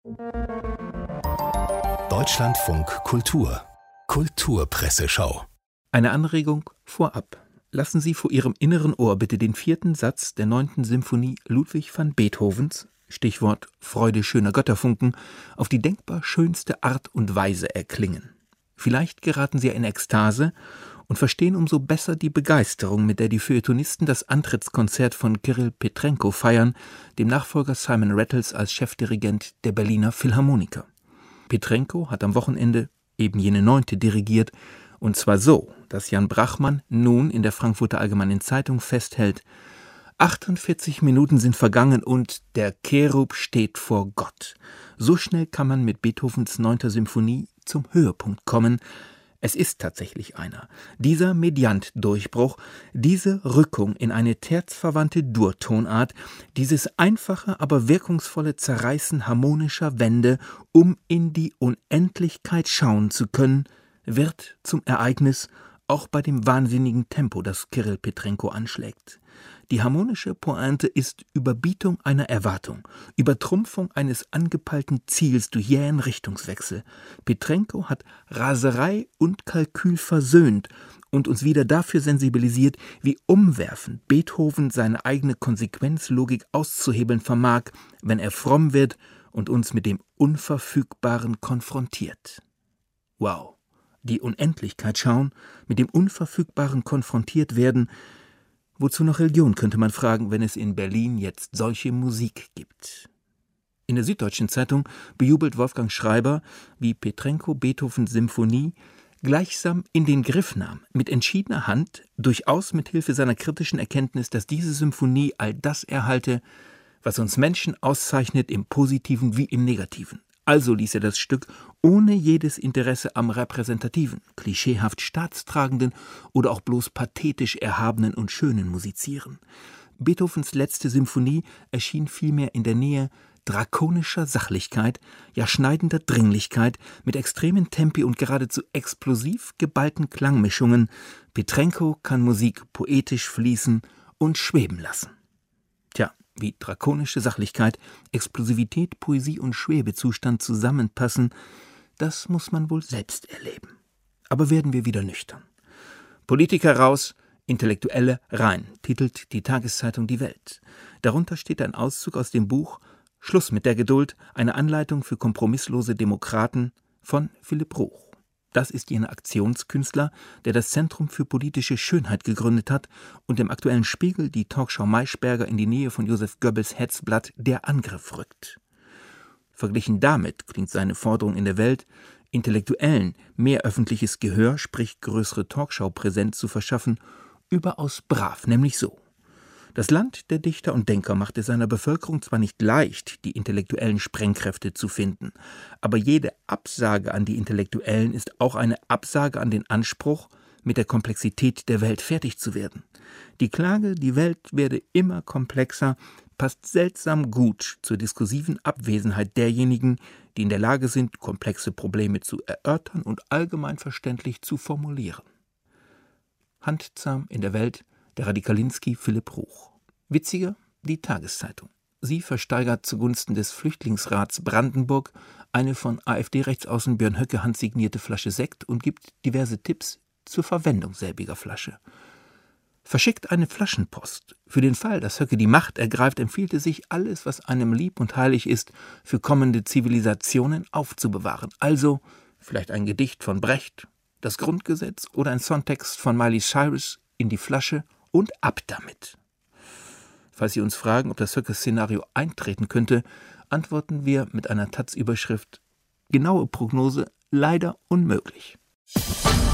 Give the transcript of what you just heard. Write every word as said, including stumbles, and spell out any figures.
Deutschlandfunk Kultur Kulturpresseschau. Eine Anregung vorab. Lassen Sie vor Ihrem inneren Ohr bitte den vierten Satz der neunten Symphonie Ludwig van Beethovens, Stichwort Freude schöner Götterfunken, auf die denkbar schönste Art und Weise erklingen. Vielleicht geraten Sie in Ekstase und verstehen umso besser die Begeisterung, mit der die Feuilletonisten das Antrittskonzert von Kirill Petrenko feiern, dem Nachfolger Simon Rattles als Chefdirigent der Berliner Philharmoniker. Petrenko hat am Wochenende eben jene Neunte dirigiert, und zwar so, dass Jan Brachmann nun in der Frankfurter Allgemeinen Zeitung festhält: achtundvierzig Minuten sind vergangen und der Cherub steht vor Gott. So schnell kann man mit Beethovens neunter Symphonie zum Höhepunkt kommen. Es ist tatsächlich einer. Dieser Mediant-Durchbruch, diese Rückung in eine terzverwandte Dur-Tonart, dieses einfache, aber wirkungsvolle Zerreißen harmonischer Wände, um in die Unendlichkeit schauen zu können, wird zum Ereignis, auch bei dem wahnsinnigen Tempo, das Kirill Petrenko anschlägt. Die harmonische Pointe ist Überbietung einer Erwartung, Übertrumpfung eines angepeilten Ziels durch jähen Richtungswechsel. Petrenko hat Raserei und Kalkül versöhnt und uns wieder dafür sensibilisiert, wie umwerfend Beethoven seine eigene Konsequenzlogik auszuhebeln vermag, wenn er fromm wird und uns mit dem Unverfügbaren konfrontiert. Wow! Die Unendlichkeit schauen, mit dem Unverfügbaren konfrontiert werden. Wozu noch Religion, könnte man fragen, wenn es in Berlin jetzt solche Musik gibt. In der Süddeutschen Zeitung bejubelt Wolfgang Schreiber, wie Petrenko Beethovens Symphonie gleichsam in den Griff nahm, mit entschiedener Hand, durchaus mit Hilfe seiner kritischen Erkenntnis, dass diese Symphonie all das erhalte, was uns Menschen auszeichnet, im Positiven wie im Negativen. Also ließ er das Stück ohne jedes Interesse am repräsentativen, klischeehaft staatstragenden oder auch bloß pathetisch erhabenen und schönen musizieren. Beethovens letzte Symphonie erschien vielmehr in der Nähe drakonischer Sachlichkeit, ja schneidender Dringlichkeit, mit extremen Tempi und geradezu explosiv geballten Klangmischungen. Petrenko kann Musik poetisch fließen und schweben lassen. Tja, wie drakonische Sachlichkeit, Explosivität, Poesie und Schwebezustand zusammenpassen, das muss man wohl selbst erleben. Aber werden wir wieder nüchtern. Politiker raus, Intellektuelle rein, titelt die Tageszeitung Die Welt. Darunter steht ein Auszug aus dem Buch Schluss mit der Geduld, eine Anleitung für kompromisslose Demokraten von Philipp Roch. Das ist jener Aktionskünstler, der das Zentrum für politische Schönheit gegründet hat und im aktuellen Spiegel die Talkshow Maischberger in die Nähe von Joseph Goebbels Hetzblatt Der Angriff rückt. Verglichen damit klingt seine Forderung in der Welt, Intellektuellen mehr öffentliches Gehör, sprich größere Talkshow-Präsenz zu verschaffen, überaus brav, nämlich so: Das Land der Dichter und Denker macht es seiner Bevölkerung zwar nicht leicht, die intellektuellen Sprengkräfte zu finden, aber jede Absage an die Intellektuellen ist auch eine Absage an den Anspruch, mit der Komplexität der Welt fertig zu werden. Die Klage, die Welt werde immer komplexer, passt seltsam gut zur diskursiven Abwesenheit derjenigen, die in der Lage sind, komplexe Probleme zu erörtern und allgemein verständlich zu formulieren. Handzahm in der Welt der Radikalinski Philipp Roch. Witziger die Tageszeitung. Sie versteigert zugunsten des Flüchtlingsrats Brandenburg eine von AfD-Rechtsaußen Björn Höcke handsignierte Flasche Sekt und gibt diverse Tipps zur Verwendung selbiger Flasche. Verschickt eine Flaschenpost. Für den Fall, dass Höcke die Macht ergreift, empfiehlt es sich, alles, was einem lieb und heilig ist, für kommende Zivilisationen aufzubewahren. Also vielleicht ein Gedicht von Brecht, das Grundgesetz oder ein Songtext von Miley Cyrus in die Flasche und ab damit. Falls Sie uns fragen, ob das Höcke-Szenario eintreten könnte, antworten wir mit einer Taz-Überschrift: Genaue Prognose leider unmöglich.